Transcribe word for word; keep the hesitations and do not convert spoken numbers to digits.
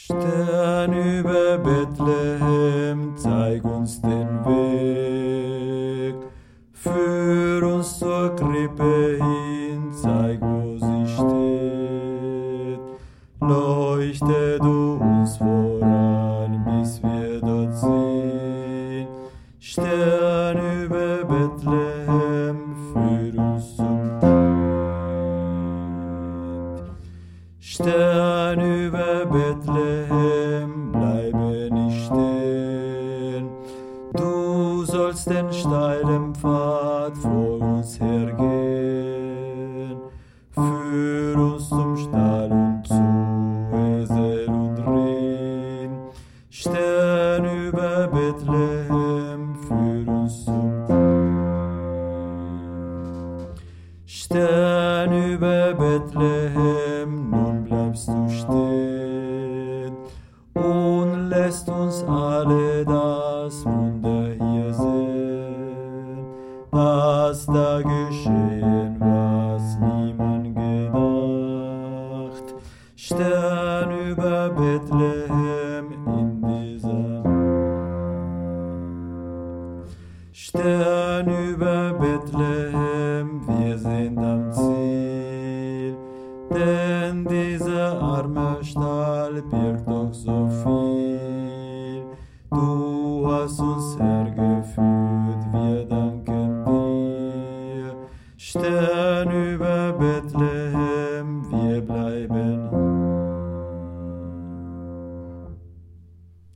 Stern über Bethlehem, zeig uns den Weg. Führ uns zur Krippe hin, zeig, wo sie steht. Leuchte du uns voran, bis wir dort sind. Stern über Bethlehem, führ uns zum Kind. Stern über Bethlehem, bleibe nicht stehen. Du sollst den steilen Pfad vor uns hergehen. Führ uns zum Stall und zu Esel und Rehen. Stern über Bethlehem, führ uns zum Kind. Stern über Bethlehem, nun bleibst du stehen und lässt uns alle das Wunder hier sehen, das da geschehen, was niemand gedacht. Stern über Bethlehem in dieser Nacht. Stern über Bethlehem, wir sind am Ziel, denn dieser arme Stall birgt doch so viel. Du hast uns hergeführt, wir danken dir. Stern über Bethlehem.